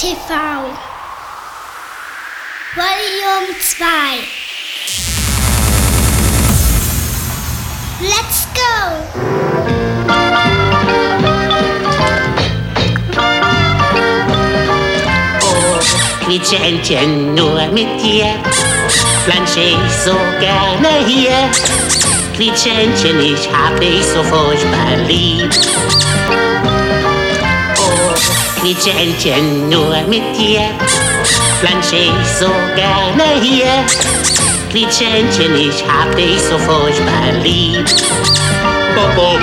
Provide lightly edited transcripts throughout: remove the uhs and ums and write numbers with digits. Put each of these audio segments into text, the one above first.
TV Volume 2. Let's go! Quietscheentchen, nur mit dir plansche ich so gerne hier. Quietscheentchen, ich hab dich so furchtbar lieb. Oh, Quietscheentchen, nur mit dir plansche ich so gerne hier. Quietscheentchen, ich hab dich so furchtbar lieb. Bobo.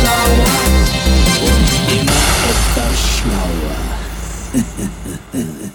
Schlauer.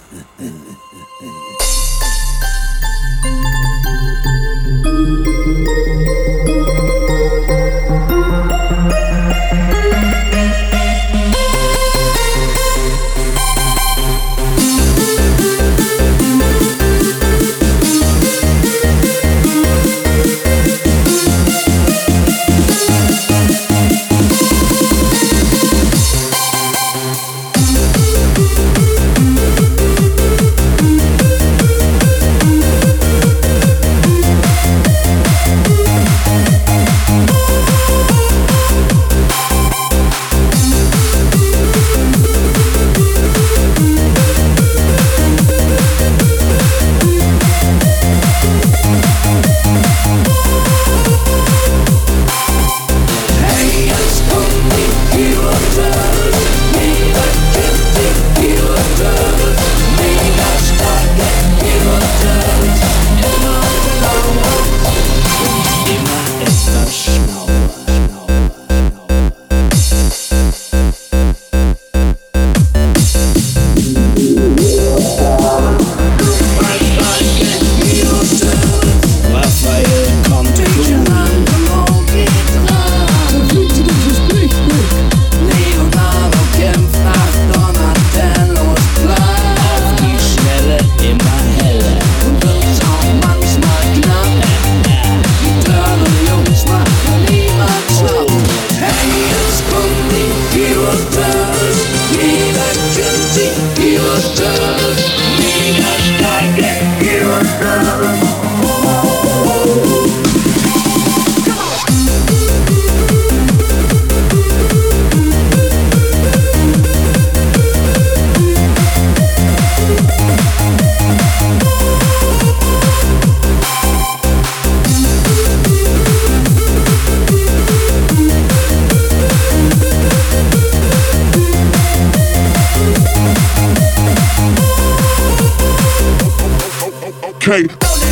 Okay.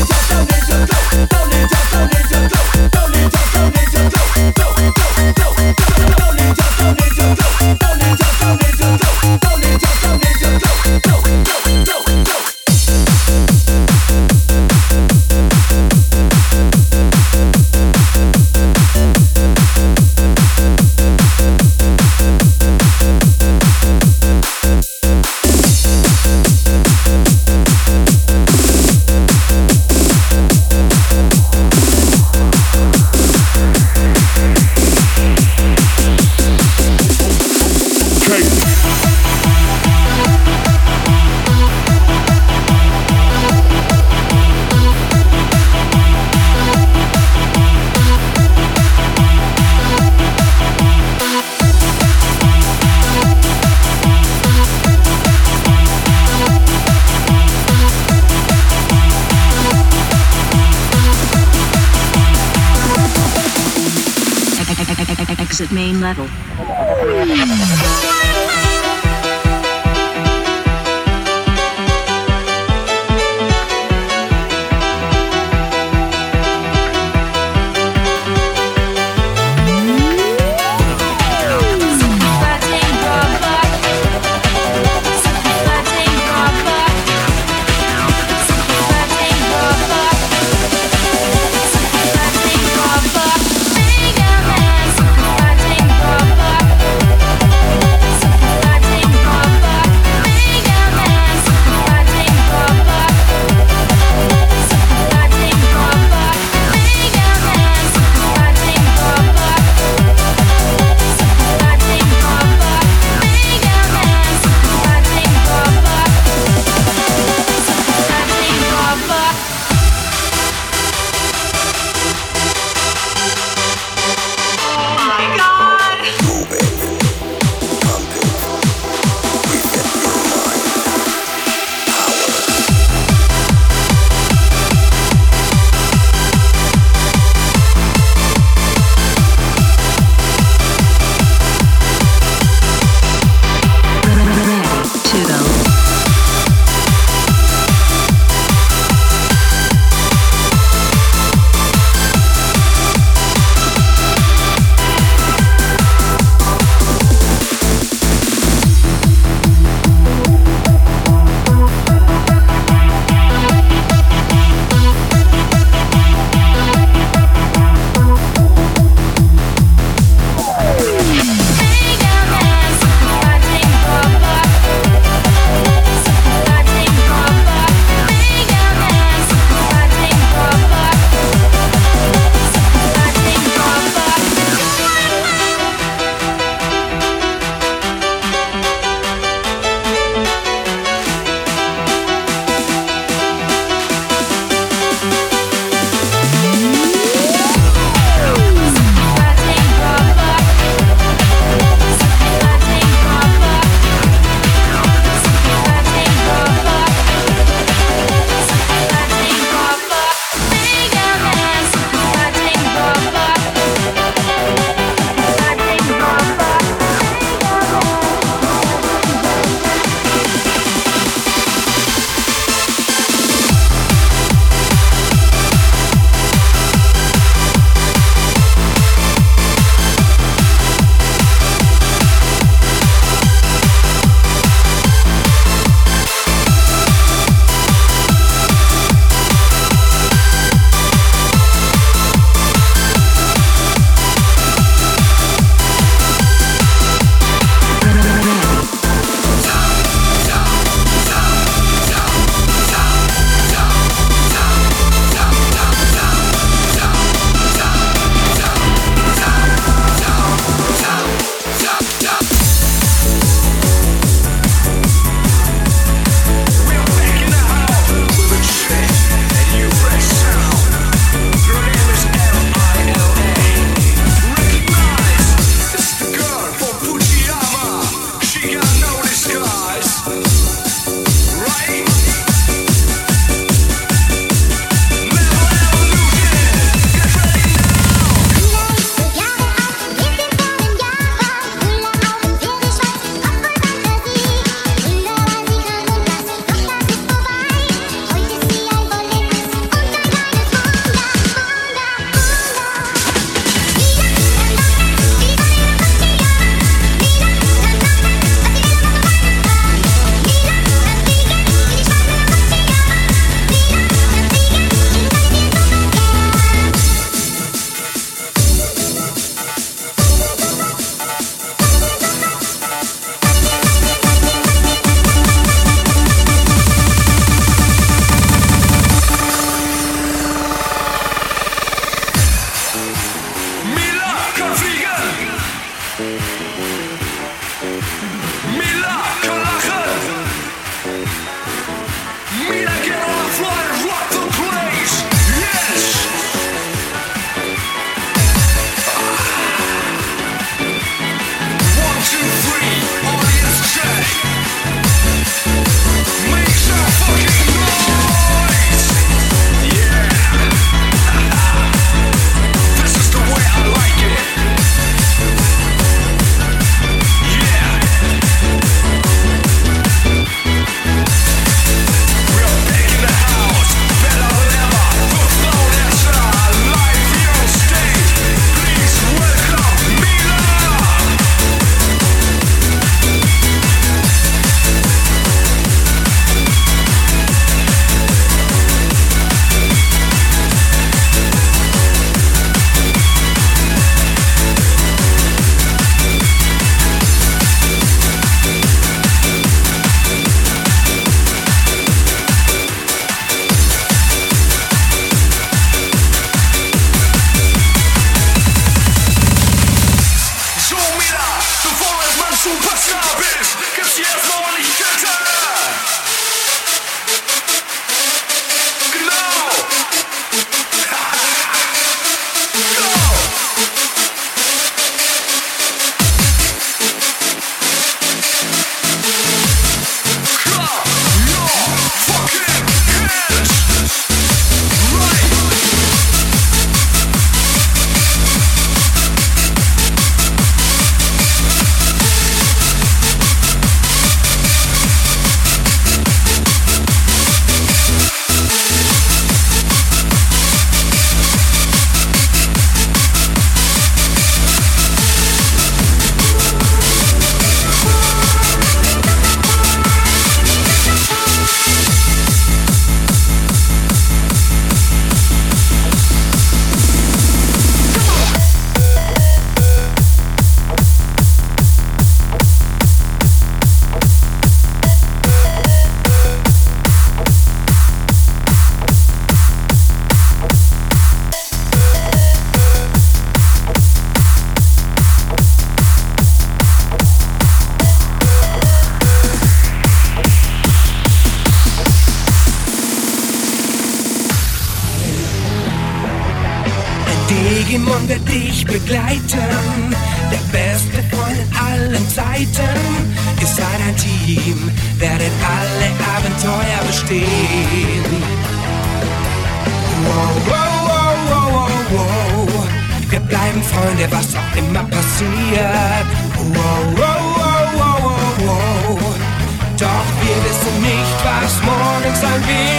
Exit main level. Digimon wird dich begleiten. Der beste Freund in allen Zeiten. Ihr seid ein Team, werdet alle Abenteuer bestehen. Wow, wow, wow, wow, wow, wow. Wir bleiben Freunde, was auch immer passiert. Wow, wow, wow, wow, wow, wow. Doch wir wissen nicht, was morgen sein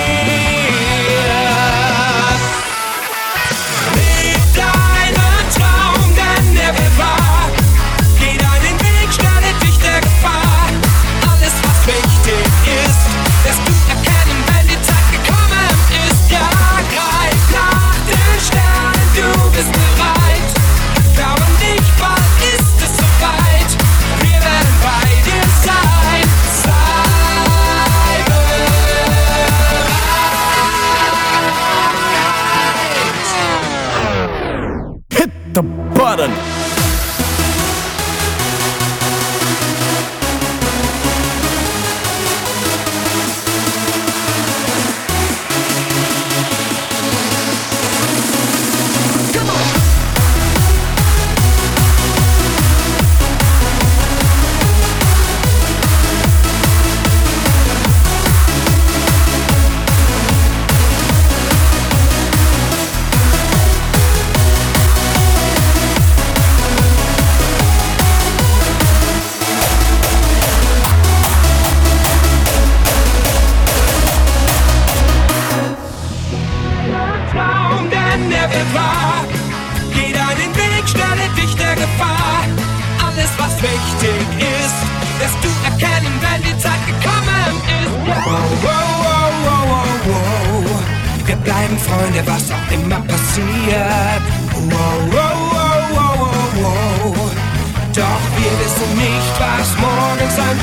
wird. Leb deinen Traum, denn er wird wahr. Geh deinen Weg, stelle dich der Gefahr. Alles, was wichtig ist, wirst du erkennen, wenn die Zeit gekommen ist. Ja, greif nach den Sternen, du bist bereit. Glaub an dich, bald ist es soweit. Wir werden bei dir sein. Sei bereit. Hit the button. Traum, denn er wird wahr. Geh deinen Weg, stelle dich der Gefahr. Alles, was wichtig ist, wirst du erkennen, wenn die Zeit gekommen ist. Wow, wow, wow, wow, wow, wow. Wir bleiben Freunde, was auch immer passiert. Wow, wow, wow, wow, wow, wow. Doch wir wissen nicht, was morgen sein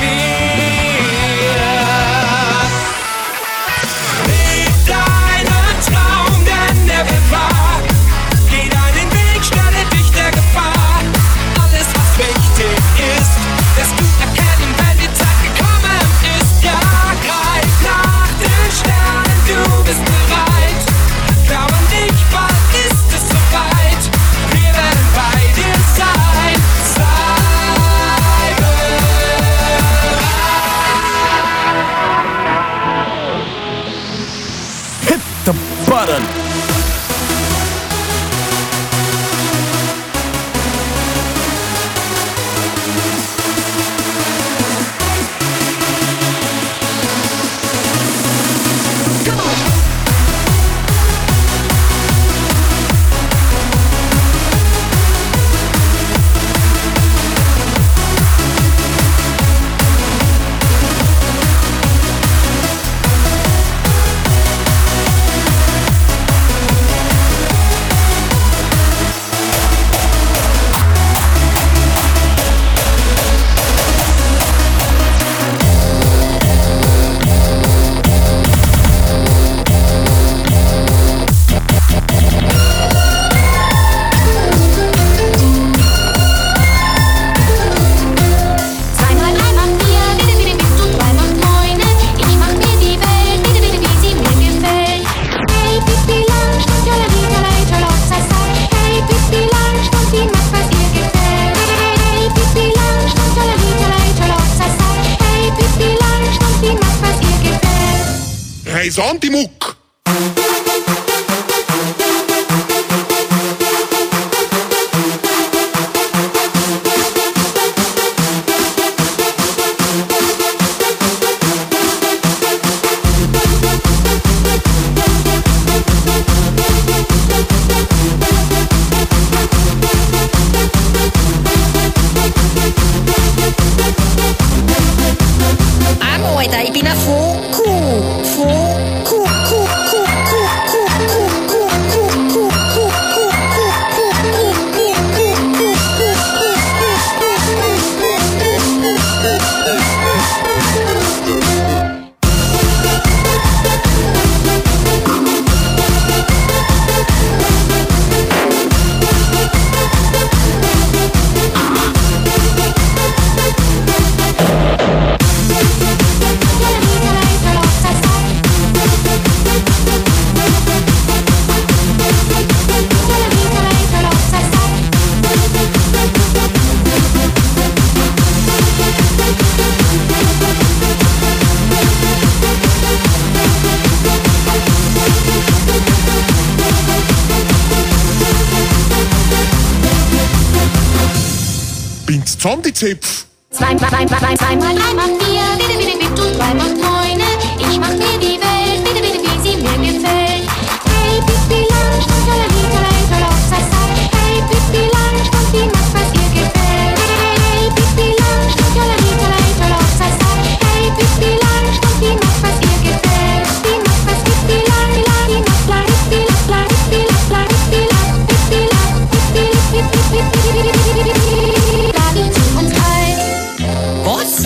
wird. Leb deinen Traum, denn er wird wahr. Geh deinen Weg, stelle dich der Gefahr. Alles, was wichtig ist, wirst du erkennen, wenn die Zeit gekommen ist. Ja, greif nach den Sternen, du bist bereit. Glaub an dich, bald ist es soweit. Wir werden bei dir sein. Sei bereit. Hit the button. Hey, Santimuck! Moita, ich bin ein Foku. Foku, Kuku, Kuku. Zandizipf. Zweimal drei macht vier, bitte, bitte, bitte, und drei macht neune. Ich mach mir die Welt, bitte, bitte, wie sie mir gefällt. Hey, Pippi Langstrumpf, tralali, tralali, tralala, hey, Pippi Langstrumpf, die macht, was ihr gefällt. Hey, Pippi Langstrumpf, tralali, tralali, tralala, hey, Pippi Langstrumpf, die macht, was ihr gefällt. Die macht, was Pippi Lang, die macht, la, Pippi Lang, la, Pippi Lang, la, Pippi Lang, Pippi Lang, Pippi, Pippi, Pippi, Pippi, laden zu uns ein. Was?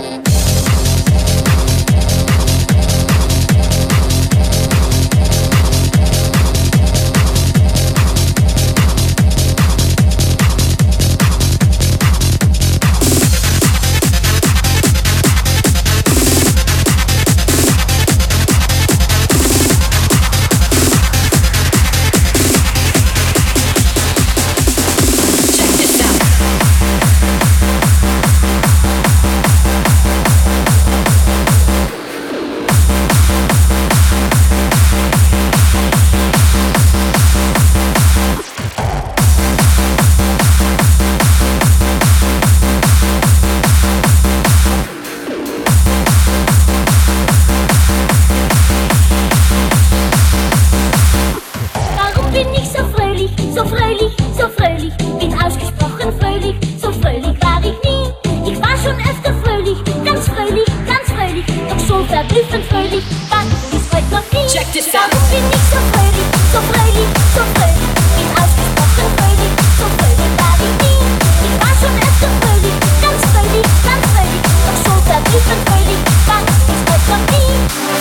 Warum bin ich so fröhlich, so fröhlich, so fröhlich? Bin ausgesprochen fröhlich, so fröhlich war ich nie. Ich war schon öfter fröhlich, ganz fröhlich, doch so verblüffend fröhlich war ich bis heute noch nie. Check this out. Warum bin ich so fröhlich, so fröhlich, so fröhlich? Bin ausgesprochen fröhlich, so fröhlich war ich nie. Ich war schon öfter fröhlich, ganz fröhlich, doch so verblüffend fröhlich war ich bis heute noch nie.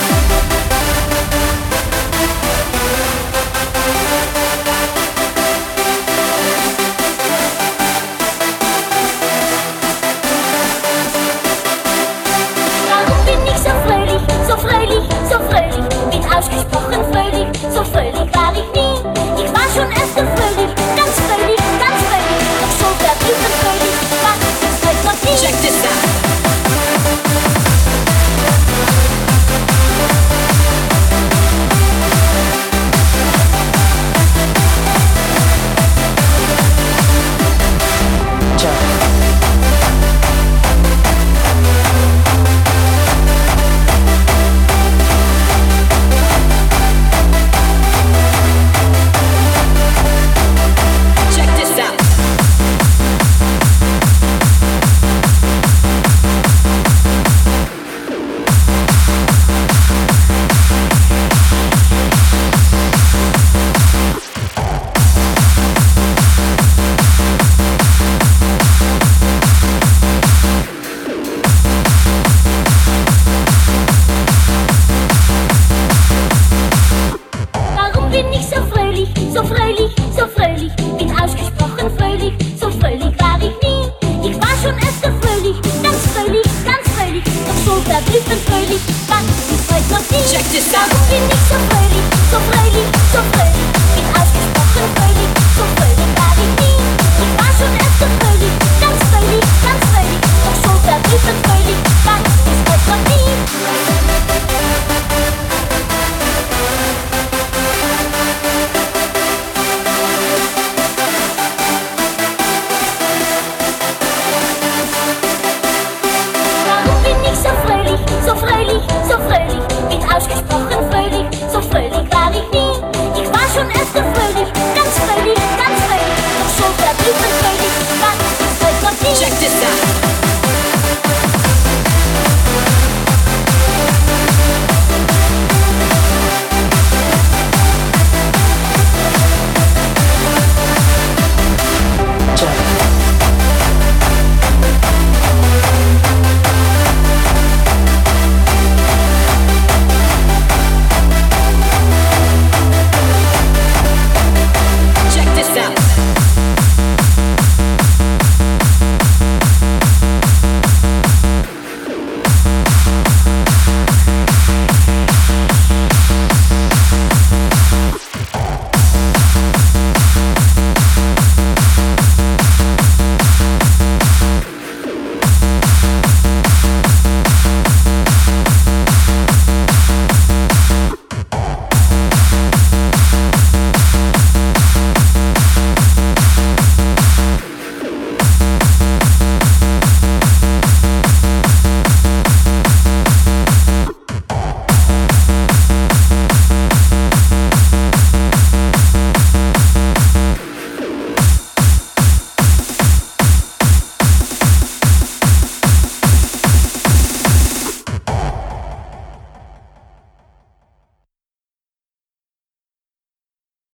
Warum bin ich so fröhlich, so fröhlich, so fröhlich? Bin ausgesprochen fröhlich, so fröhlich war ich nie. Ich war schon öfter fröhlich, ganz fröhlich, doch so verblüffend fröhlich war ich bis heute noch nie. Check this out. Check this out. Warum bin ich so fröhlich, so fröhlich, so fröhlich? Bin ausgesprochen fröhlich, so fröhlich war ich nie. Ich war schon öfter fröhlich, ganz fröhlich, doch so verblüffend fröhlich war ich bis heute noch nie. Check this out. Warum bin ich so fröhlich, so fröhlich, so fröhlich?